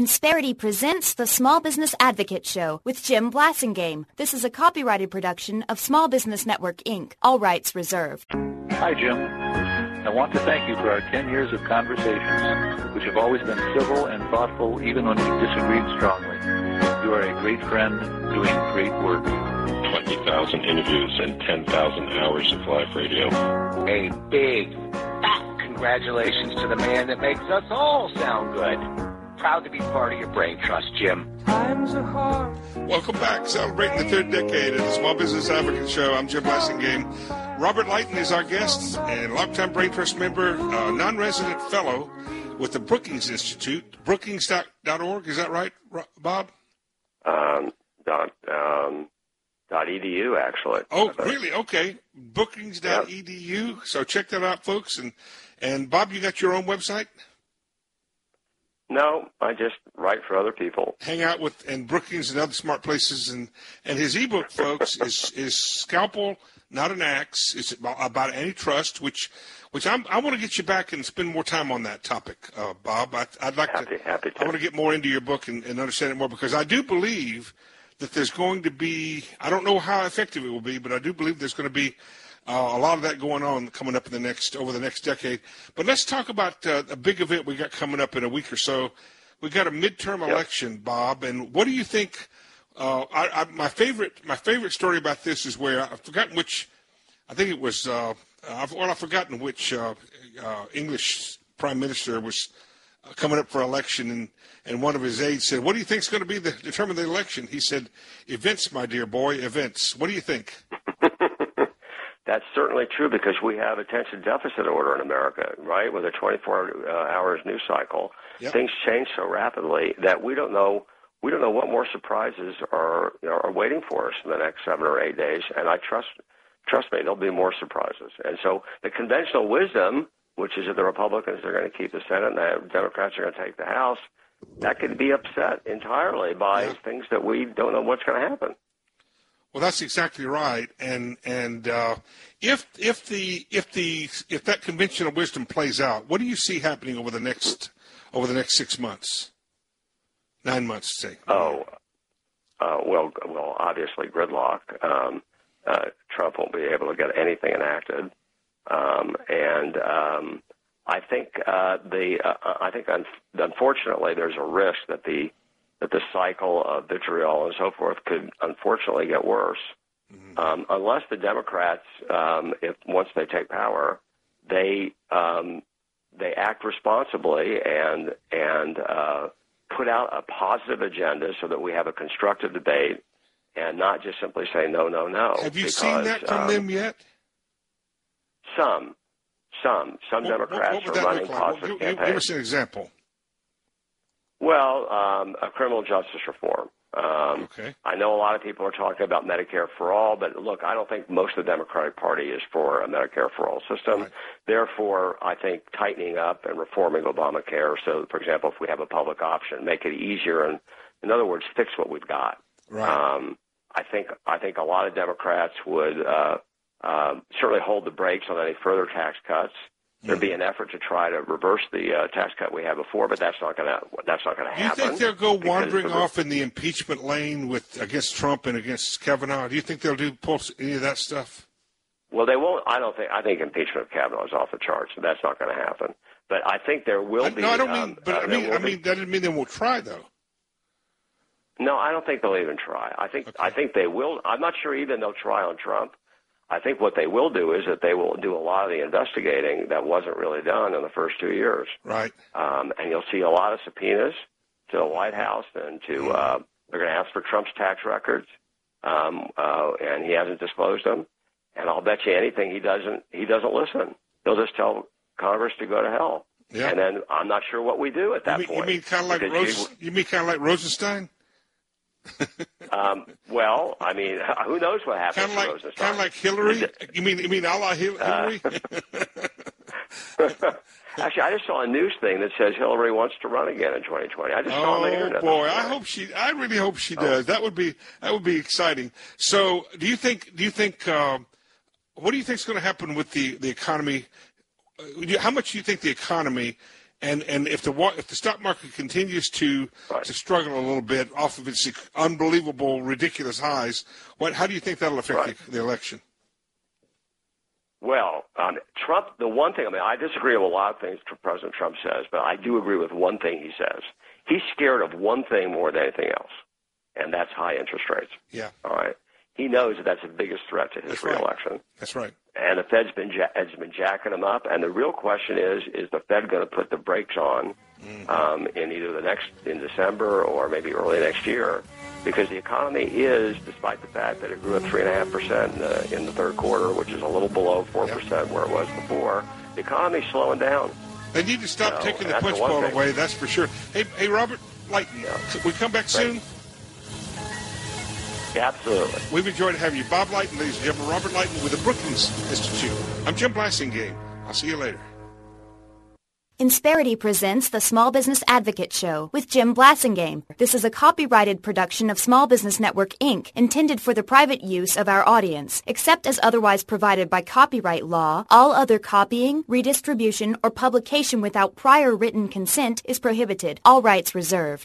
Insperity presents the Small Business Advocate Show with Jim Blasingame. This is a copyrighted production of Small Business Network, Inc., all rights reserved. Hi, Jim. I want to thank you for our 10 years of conversations, which have always been civil and thoughtful, even when we disagreed strongly. You are a great friend doing great work. 20,000 interviews and 10,000 hours of live radio. A big, fat congratulations to the man that makes us all sound good. Proud to be part of your brain trust, Jim. Times are hard. Welcome back. Celebrating the third decade of the Small Business Advocate Show. I'm Jim Blasingame. Robert Lighton is our guest and longtime Brain Trust member, non-resident fellow with the Brookings Institute, brookings.org. Is that right, Bob? .edu, actually. Oh, really? Okay. Brookings.edu. Yep. So check that out, folks. And Bob, you got your own website? No, I just write for other people. Hang out with and Brookings and other smart places. And his ebook, folks, is Scalpel, Not an Axe. It's about antitrust, which I want to get you back and spend more time on that topic, Bob. I'd like happy to. I want to get more into your book and understand it more, because I do believe that there's going to be, I don't know how effective it will be, but I do believe there's going to be a lot of that going on coming up over the next decade. But let's talk about a big event we got coming up in a week or so. We got a midterm election, Bob, and what do you think? My favorite story about this is where I've forgotten which. I think it was. I've forgotten which English prime minister was coming up for election, and one of his aides said, "What do you think is going to be determine the election?" He said, "Events, my dear boy, events." What do you think? That's certainly true, because we have attention deficit order in America, right? With a 24 hours news cycle, yep. Things change so rapidly that we don't know what more surprises are waiting for us in the next 7 or 8 days. And I trust me, there'll be more surprises. And so the conventional wisdom, which is that the Republicans are going to keep the Senate and the Democrats are going to take the House, that could be upset entirely by things that we don't know what's going to happen. Well, that's exactly right, and if that conventional wisdom plays out, what do you see happening over the next 6 months, 9 months, say? Well, obviously gridlock. Trump won't be able to get anything enacted, and I think unfortunately there's a risk that the cycle of vitriol and so forth could unfortunately get worse, unless the Democrats, once they take power, they act responsibly and put out a positive agenda so that we have a constructive debate and not just simply say no, no, no. Have you seen that from them yet? Some Democrats are running positive campaigns. Give us an example. Well, a criminal justice reform. Okay. I know a lot of people are talking about Medicare for all, but look, I don't think most of the Democratic Party is for a Medicare for all system. Right. Therefore, I think tightening up and reforming Obamacare, so, for example, if we have a public option, make it easier and, in other words, fix what we've got. Right. I think a lot of Democrats would certainly hold the brakes on any further tax cuts. There'd be an effort to try to reverse the tax cut we had before, but that's not going to happen. Do you think they'll go wandering off in the impeachment lane against Trump and against Kavanaugh? Do you think they'll pull any of that stuff? Well, they won't. I think impeachment of Kavanaugh is off the charts, so that's not going to happen. But I think there will be. No, I don't mean. But I mean that doesn't mean they won't try, though. No, I don't think they'll even try. I think they will. I'm not sure even they'll try on Trump. I think what they will do is that they will do a lot of the investigating that wasn't really done in the first 2 years. Right. And you'll see a lot of subpoenas to the White House and to they're going to ask for Trump's tax records, and he hasn't disclosed them. And I'll bet you anything he doesn't listen. He'll just tell Congress to go to hell. Yeah. And then I'm not sure what we do at that point. You mean kind of like Rosenstein? Well, I mean, who knows what happens to Rosenstein? Kind of like Hillary? You mean a la Hillary? Actually, I just saw a news thing that says Hillary wants to run again in 2020. I just saw on the internet. Oh boy, I really hope she does. That would be exciting. So, what do you think is going to happen with the economy? How much do you think the economy And if the stock market continues to struggle a little bit off of its unbelievable, ridiculous highs, how do you think that'll affect the election? Well, Trump, the one thing, I disagree with a lot of things President Trump says, but I do agree with one thing he says. He's scared of one thing more than anything else, and that's high interest rates. Yeah. All right. He knows that that's the biggest threat to his reelection. That's right. And the Fed's been jacking him up. And the real question is the Fed going to put the brakes on in either in December or maybe early next year? Because the economy is, despite the fact that it grew at 3.5% in the third quarter, which is a little below 4% where it was before, the economy's slowing down. They need to stop taking the punch bowl away, that's for sure. Hey, Robert Lighton, we come back soon? Yeah, absolutely. We've enjoyed having you. Bob Lighton, ladies and gentlemen. Robert Lighton with the Brookings Institute. I'm Jim Blasingame. I'll see you later. Insperity presents the Small Business Advocate Show with Jim Blasingame. This is a copyrighted production of Small Business Network, Inc., intended for the private use of our audience. Except as otherwise provided by copyright law, all other copying, redistribution, or publication without prior written consent is prohibited. All rights reserved.